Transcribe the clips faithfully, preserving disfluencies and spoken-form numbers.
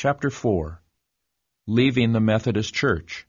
Chapter four. Leaving the Methodist Church.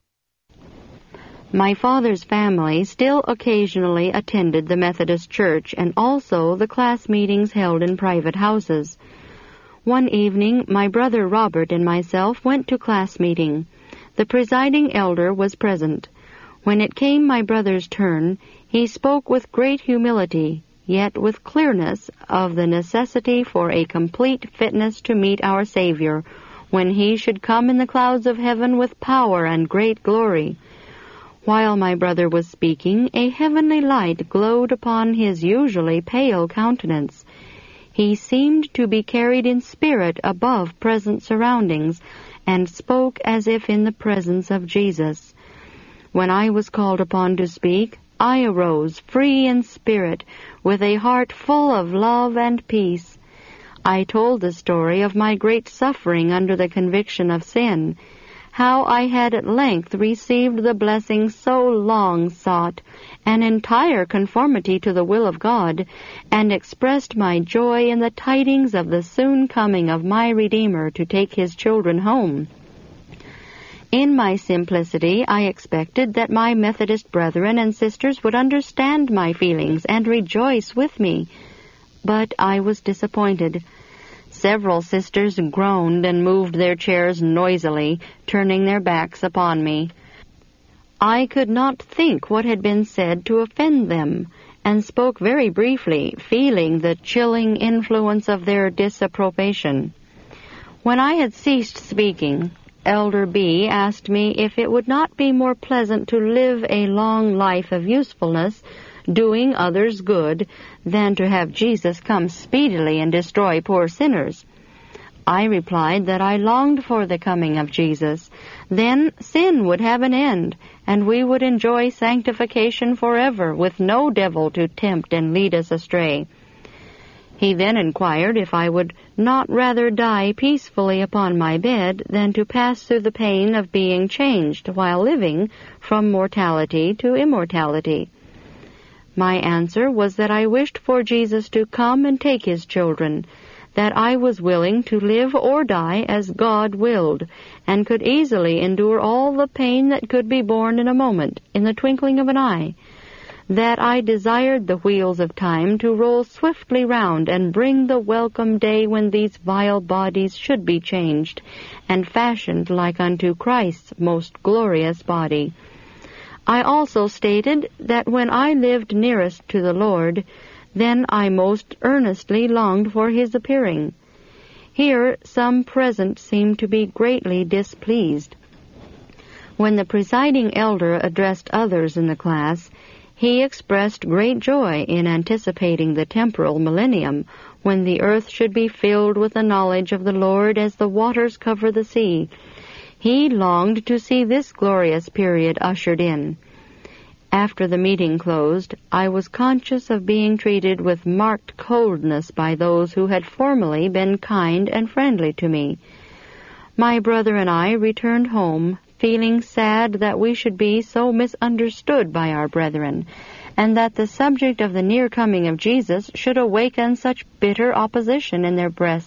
My father's family still occasionally attended the Methodist Church and also the class meetings held in private houses. One evening, my brother Robert and myself went to class meeting. The presiding elder was present. When it came my brother's turn, he spoke with great humility, yet with clearness, of the necessity for a complete fitness to meet our Savior, when he should come in the clouds of heaven with power and great glory. While my brother was speaking, a heavenly light glowed upon his usually pale countenance. He seemed to be carried in spirit above present surroundings, and spoke as if in the presence of Jesus. When I was called upon to speak, I arose, free in spirit, with a heart full of love and peace. I told the story of my great suffering under the conviction of sin, how I had at length received the blessing so long sought, an entire conformity to the will of God, and expressed my joy in the tidings of the soon coming of my Redeemer to take his children home. In my simplicity, I expected that my Methodist brethren and sisters would understand my feelings and rejoice with me. But I was disappointed. Several sisters groaned and moved their chairs noisily, turning their backs upon me. I could not think what had been said to offend them, and spoke very briefly, feeling the chilling influence of their disapprobation. When I had ceased speaking, Elder B. asked me if it would not be more pleasant to live a long life of usefulness, doing others good, than to have Jesus come speedily and destroy poor sinners. I replied that I longed for the coming of Jesus. Then sin would have an end, and we would enjoy sanctification forever, with no devil to tempt and lead us astray. He then inquired if I would not rather die peacefully upon my bed than to pass through the pain of being changed while living from mortality to immortality. My answer was that I wished for Jesus to come and take his children, that I was willing to live or die as God willed, and could easily endure all the pain that could be borne in a moment, in the twinkling of an eye, that I desired the wheels of time to roll swiftly round and bring the welcome day when these vile bodies should be changed, and fashioned like unto Christ's most glorious body. I also stated that when I lived nearest to the Lord, then I most earnestly longed for his appearing. Here some present seemed to be greatly displeased. When the presiding elder addressed others in the class, he expressed great joy in anticipating the temporal millennium, when the earth should be filled with the knowledge of the Lord as the waters cover the sea. He longed to see this glorious period ushered in. After the meeting closed, I was conscious of being treated with marked coldness by those who had formerly been kind and friendly to me. My brother and I returned home, feeling sad that we should be so misunderstood by our brethren, and that the subject of the near coming of Jesus should awaken such bitter opposition in their breasts.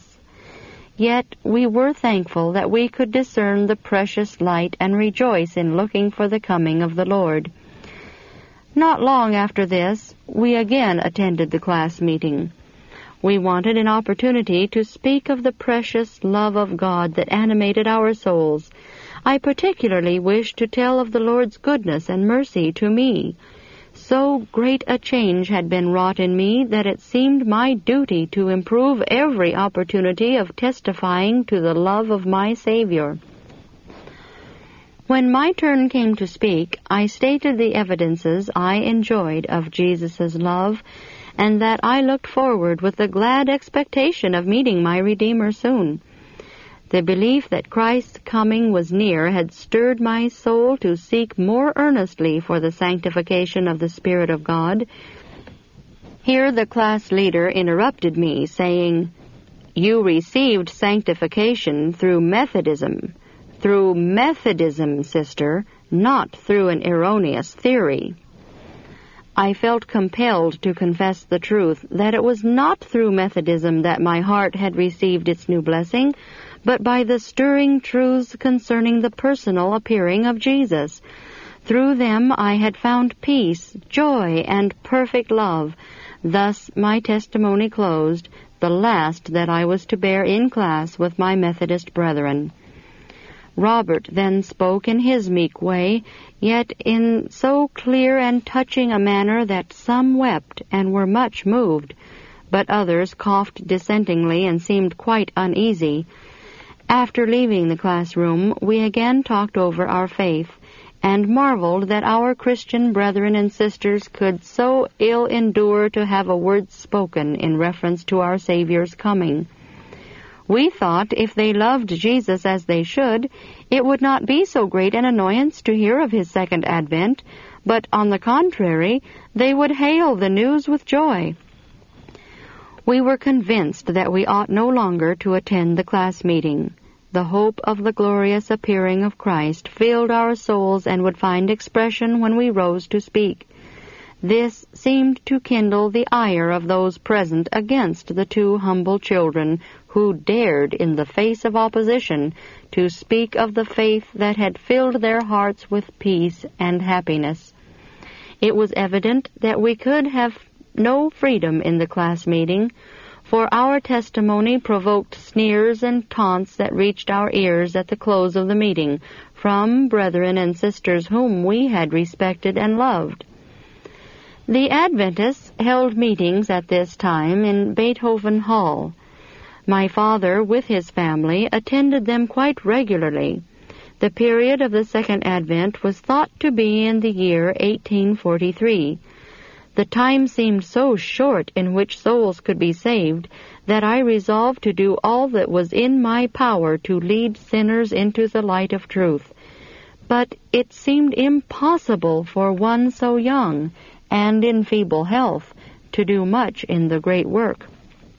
Yet we were thankful that we could discern the precious light and rejoice in looking for the coming of the Lord. Not long after this, we again attended the class meeting. We wanted an opportunity to speak of the precious love of God that animated our souls. I particularly wished to tell of the Lord's goodness and mercy to me. So great a change had been wrought in me that it seemed my duty to improve every opportunity of testifying to the love of my Savior. When my turn came to speak, I stated the evidences I enjoyed of Jesus' love, and that I looked forward with the glad expectation of meeting my Redeemer soon. The belief that Christ's coming was near had stirred my soul to seek more earnestly for the sanctification of the Spirit of God. Here the class leader interrupted me, saying, "You received sanctification through Methodism. Through Methodism, sister, not through an erroneous theory." I felt compelled to confess the truth, that it was not through Methodism that my heart had received its new blessing, but by the stirring truths concerning the personal appearing of Jesus. Through them I had found peace, joy, and perfect love. Thus my testimony closed, the last that I was to bear in class with my Methodist brethren. Robert then spoke in his meek way, yet in so clear and touching a manner that some wept and were much moved, but others coughed dissentingly and seemed quite uneasy. After leaving the classroom, we again talked over our faith, and marveled that our Christian brethren and sisters could so ill endure to have a word spoken in reference to our Savior's coming. We thought if they loved Jesus as they should, it would not be so great an annoyance to hear of his second advent, but on the contrary, they would hail the news with joy. We were convinced that we ought no longer to attend the class meeting. The hope of the glorious appearing of Christ filled our souls and would find expression when we rose to speak. This seemed to kindle the ire of those present against the two humble children who dared, in the face of opposition, to speak of the faith that had filled their hearts with peace and happiness. It was evident that we could have no freedom in the class meeting, for our testimony provoked sneers and taunts that reached our ears at the close of the meeting from brethren and sisters whom we had respected and loved. The Adventists held meetings at this time in Beethoven Hall. My father, with his family, attended them quite regularly. The period of the Second Advent was thought to be in the year eighteen forty-three. The time seemed so short in which souls could be saved that I resolved to do all that was in my power to lead sinners into the light of truth. But it seemed impossible for one so young and in feeble health to do much in the great work.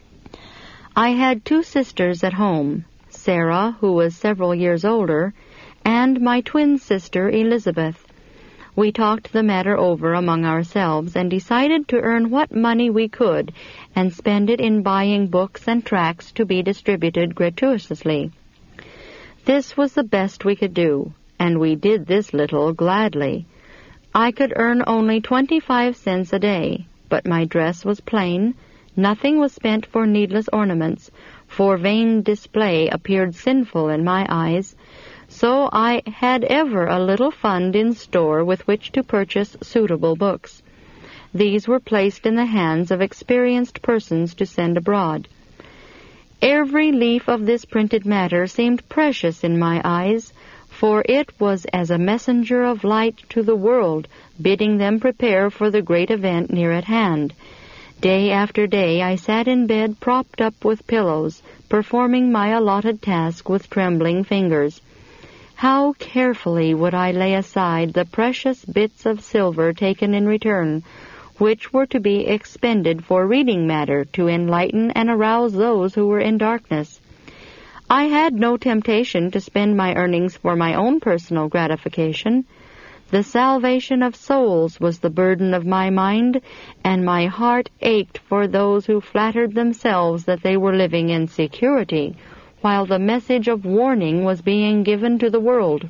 I had two sisters at home, Sarah, who was several years older, and my twin sister, Elizabeth. We talked the matter over among ourselves and decided to earn what money we could and spend it in buying books and tracts to be distributed gratuitously. This was the best we could do, and we did this little gladly. I could earn only twenty-five cents a day, but my dress was plain. Nothing was spent for needless ornaments, for vain display appeared sinful in my eyes. So I had ever a little fund in store with which to purchase suitable books. These were placed in the hands of experienced persons to send abroad. Every leaf of this printed matter seemed precious in my eyes, for it was as a messenger of light to the world, bidding them prepare for the great event near at hand. Day after day I sat in bed propped up with pillows, performing my allotted task with trembling fingers. How carefully would I lay aside the precious bits of silver taken in return, which were to be expended for reading matter to enlighten and arouse those who were in darkness. I had no temptation to spend my earnings for my own personal gratification. The salvation of souls was the burden of my mind, and my heart ached for those who flattered themselves that they were living in security, while the message of warning was being given to the world.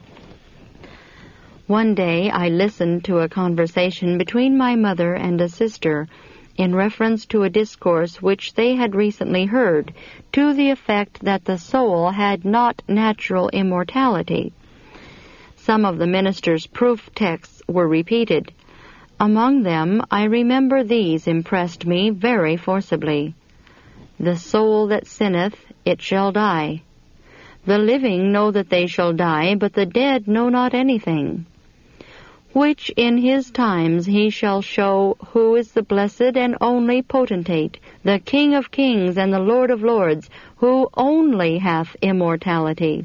One day I listened to a conversation between my mother and a sister in reference to a discourse which they had recently heard, to the effect that the soul had not natural immortality. Some of the minister's proof texts were repeated. Among them, I remember these impressed me very forcibly. The soul that sinneth, it shall die. The living know that they shall die, but the dead know not anything. Which in his times he shall show who is the blessed and only potentate, the King of kings and the Lord of lords, who only hath immortality.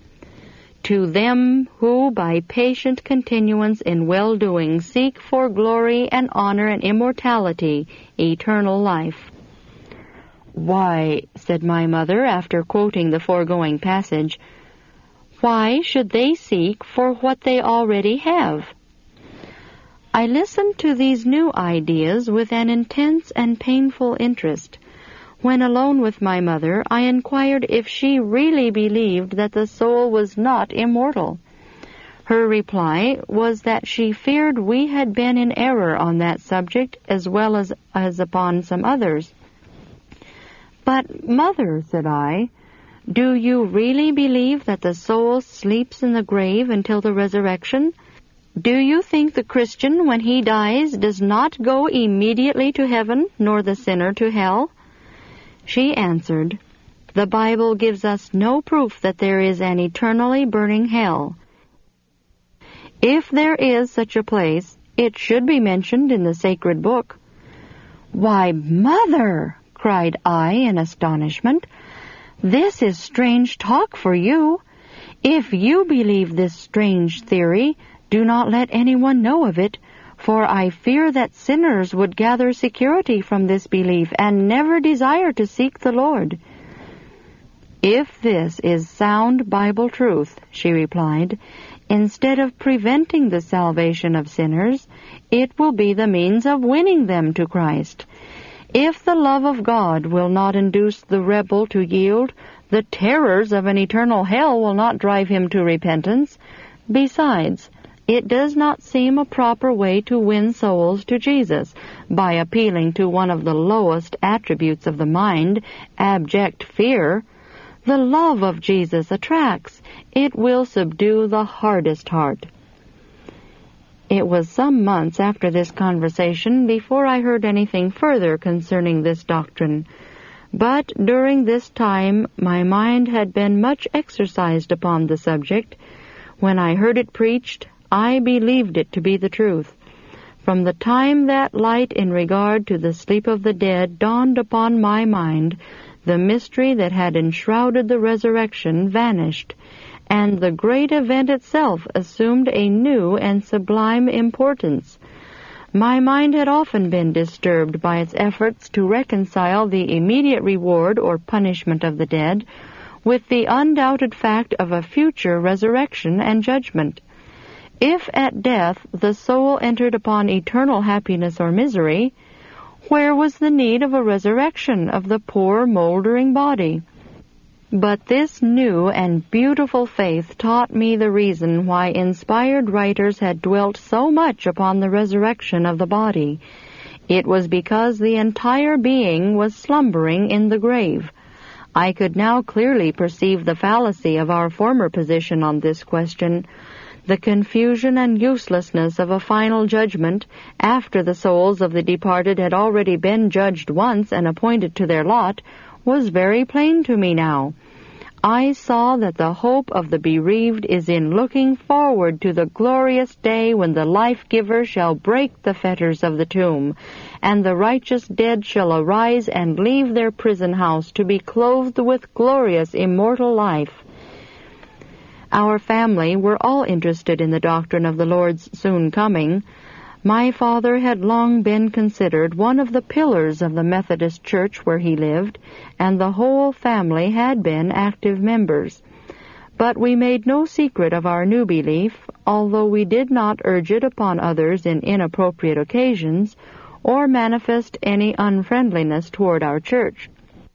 To them who by patient continuance in well-doing seek for glory and honor and immortality, eternal life. Why, said my mother, after quoting the foregoing passage, why should they seek for what they already have? I listened to these new ideas with an intense and painful interest. When alone with my mother, I inquired if she really believed that the soul was not immortal. Her reply was that she feared we had been in error on that subject as well as, as upon some others. "But, Mother," said I, "do you really believe that the soul sleeps in the grave until the resurrection? Do you think the Christian, when he dies, does not go immediately to heaven, nor the sinner to hell?" She answered, "The Bible gives us no proof that there is an eternally burning hell. If there is such a place, it should be mentioned in the sacred book." "Why, Mother," cried I in astonishment, "this is strange talk for you. If you believe this strange theory, do not let anyone know of it, for I fear that sinners would gather security from this belief and never desire to seek the Lord." "If this is sound Bible truth," she replied, "instead of preventing the salvation of sinners, it will be the means of winning them to Christ. If the love of God will not induce the rebel to yield, the terrors of an eternal hell will not drive him to repentance. Besides, it does not seem a proper way to win souls to Jesus by appealing to one of the lowest attributes of the mind, abject fear. The love of Jesus attracts. It will subdue the hardest heart." It was some months after this conversation before I heard anything further concerning this doctrine, but during this time my mind had been much exercised upon the subject. When I heard it preached, I believed it to be the truth. From the time that light in regard to the sleep of the dead dawned upon my mind, the mystery that had enshrouded the resurrection vanished, and the great event itself assumed a new and sublime importance. My mind had often been disturbed by its efforts to reconcile the immediate reward or punishment of the dead with the undoubted fact of a future resurrection and judgment. If at death the soul entered upon eternal happiness or misery, where was the need of a resurrection of the poor moldering body? But this new and beautiful faith taught me the reason why inspired writers had dwelt so much upon the resurrection of the body. It was because the entire being was slumbering in the grave. I could now clearly perceive the fallacy of our former position on this question. The confusion and uselessness of a final judgment, after the souls of the departed had already been judged once and appointed to their lot, was very plain to me now. I saw that the hope of the bereaved is in looking forward to the glorious day when the life-giver shall break the fetters of the tomb, and the righteous dead shall arise and leave their prison house to be clothed with glorious immortal life. Our family were all interested in the doctrine of the Lord's soon coming. My father had long been considered one of the pillars of the Methodist Church where he lived, and the whole family had been active members. But we made no secret of our new belief, although we did not urge it upon others in inappropriate occasions, or manifest any unfriendliness toward our church.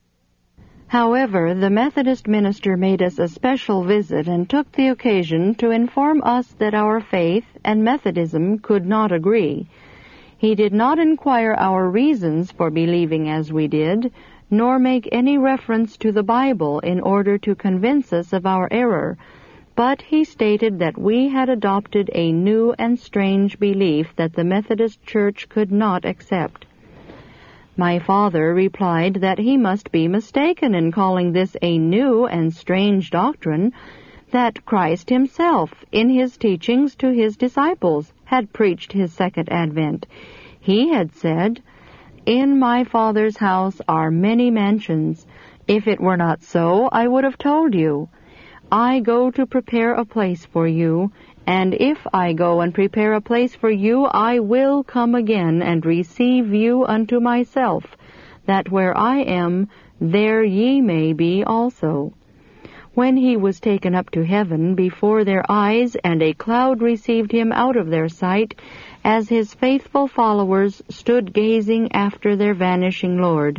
However, the Methodist minister made us a special visit and took the occasion to inform us that our faith and Methodism could not agree. He did not inquire our reasons for believing as we did, nor make any reference to the Bible in order to convince us of our error, but he stated that we had adopted a new and strange belief that the Methodist Church could not accept. My father replied that he must be mistaken in calling this a new and strange doctrine, that Christ himself, in his teachings to his disciples, had preached his second advent. He had said, "In my Father's house are many mansions. If it were not so, I would have told you. I go to prepare a place for you, and if I go and prepare a place for you, I will come again and receive you unto myself, that where I am, there ye may be also." When he was taken up to heaven before their eyes, and a cloud received him out of their sight, as his faithful followers stood gazing after their vanishing Lord,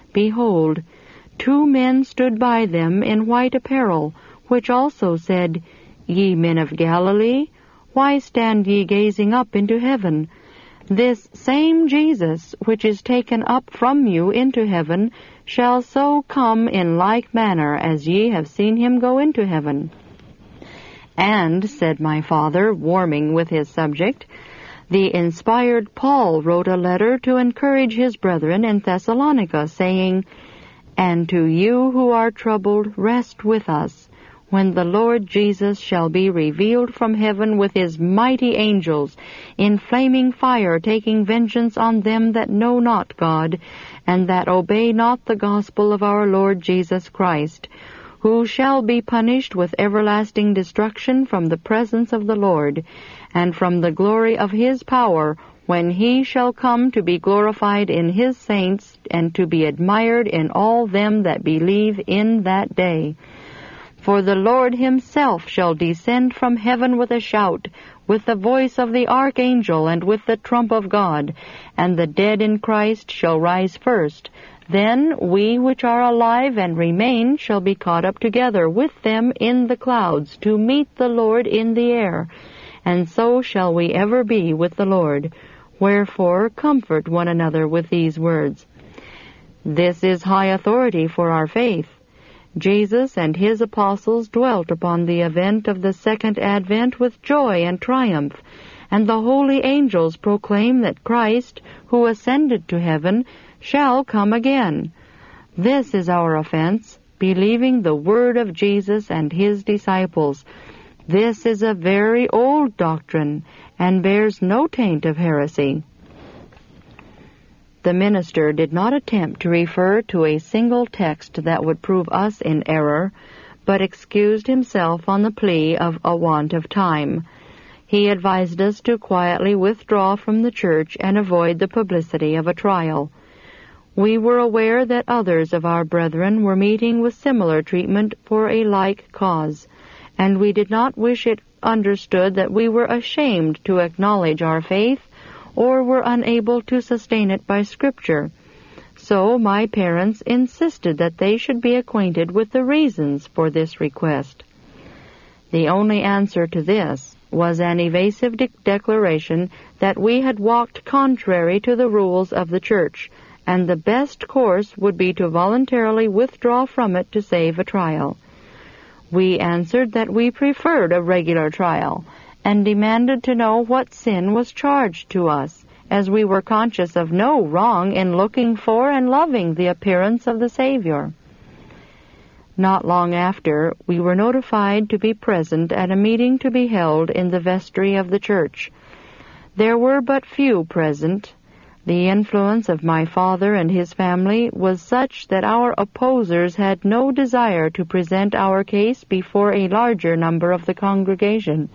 behold, two men stood by them in white apparel, which also said, Ye men of Galilee, why stand ye gazing up into heaven? This same Jesus, which is taken up from you into heaven, shall so come in like manner as ye have seen him go into heaven. And, said my father, warming with his subject, the inspired Paul wrote a letter to encourage his brethren in Thessalonica, saying, And to you who are troubled, rest with us, when the Lord Jesus shall be revealed from heaven with his mighty angels, in flaming fire, taking vengeance on them that know not God, and that obey not the gospel of our Lord Jesus Christ, who shall be punished with everlasting destruction from the presence of the Lord, and from the glory of his power, when he shall come to be glorified in his saints, and to be admired in all them that believe in that day. For the Lord himself shall descend from heaven with a shout, with the voice of the archangel, and with the trump of God, and the dead in Christ shall rise first. Then we which are alive and remain shall be caught up together with them in the clouds, to meet the Lord in the air. And so shall we ever be with the Lord. Wherefore comfort one another with these words. This is high authority for our faith. Jesus and his apostles dwelt upon the event of the second advent with joy and triumph, and the holy angels proclaim that Christ, who ascended to heaven, shall come again. This is our offense, believing the word of Jesus and his disciples. This is a very old doctrine, and bears no taint of heresy. The minister did not attempt to refer to a single text that would prove us in error, but excused himself on the plea of a want of time. He advised us to quietly withdraw from the church and avoid the publicity of a trial. We were aware that others of our brethren were meeting with similar treatment for a like cause, and we did not wish it understood that we were ashamed to acknowledge our faith, or were unable to sustain it by Scripture. So my parents insisted that they should be acquainted with the reasons for this request. The only answer to this was an evasive de- declaration that we had walked contrary to the rules of the church, and the best course would be to voluntarily withdraw from it to save a trial. We answered that we preferred a regular trial, and demanded to know what sin was charged to us, as we were conscious of no wrong in looking for and loving the appearance of the Savior. Not long after, we were notified to be present at a meeting to be held in the vestry of the church. There were but few present. The influence of my father and his family was such that our opposers had no desire to present our case before a larger number of the congregation.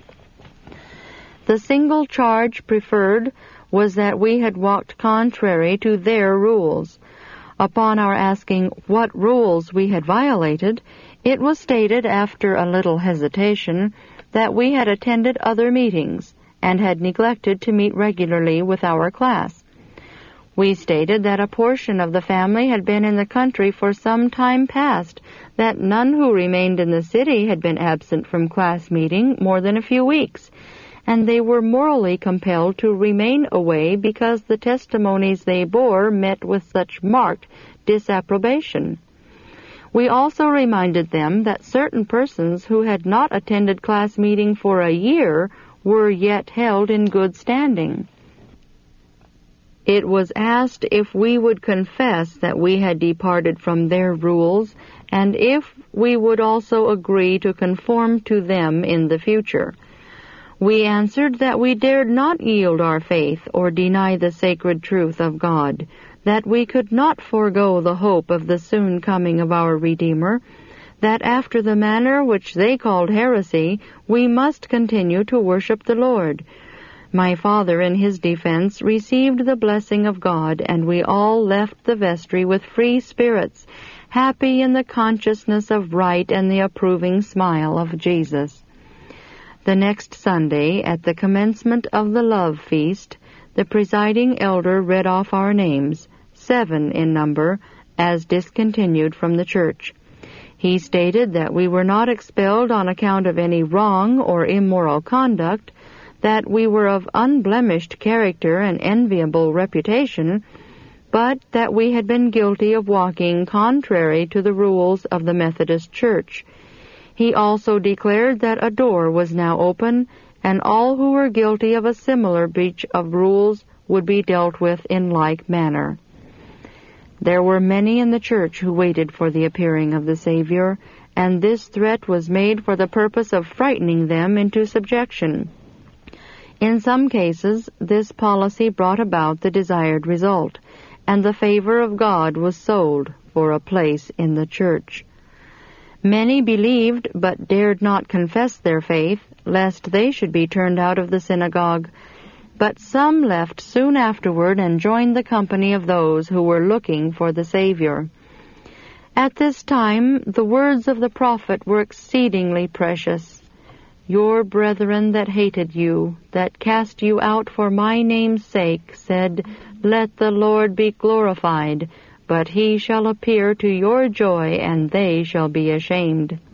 The single charge preferred was that we had walked contrary to their rules. Upon our asking what rules we had violated, it was stated after a little hesitation that we had attended other meetings and had neglected to meet regularly with our class. We stated that a portion of the family had been in the country for some time past, that none who remained in the city had been absent from class meeting more than a few weeks, and they were morally compelled to remain away because the testimonies they bore met with such marked disapprobation. We also reminded them that certain persons who had not attended class meeting for a year were yet held in good standing. It was asked if we would confess that we had departed from their rules, and if we would also agree to conform to them in the future. We answered that we dared not yield our faith or deny the sacred truth of God, that we could not forego the hope of the soon coming of our Redeemer, that after the manner which they called heresy, we must continue to worship the Lord. My father, in his defense, received the blessing of God, and we all left the vestry with free spirits, happy in the consciousness of right and the approving smile of Jesus. The next Sunday, at the commencement of the love feast, the presiding elder read off our names, seven in number, as discontinued from the church. He stated that we were not expelled on account of any wrong or immoral conduct, that we were of unblemished character and enviable reputation, but that we had been guilty of walking contrary to the rules of the Methodist Church. He also declared that a door was now open, and all who were guilty of a similar breach of rules would be dealt with in like manner. There were many in the church who waited for the appearing of the Savior, and this threat was made for the purpose of frightening them into subjection. In some cases, this policy brought about the desired result, and the favor of God was sold for a place in the church. Many believed but dared not confess their faith, lest they should be turned out of the synagogue, but some left soon afterward and joined the company of those who were looking for the Savior. At this time the words of the prophet were exceedingly precious. Your brethren that hated you, that cast you out for my name's sake, said, Let the Lord be glorified, but he shall appear to your joy, and they shall be ashamed.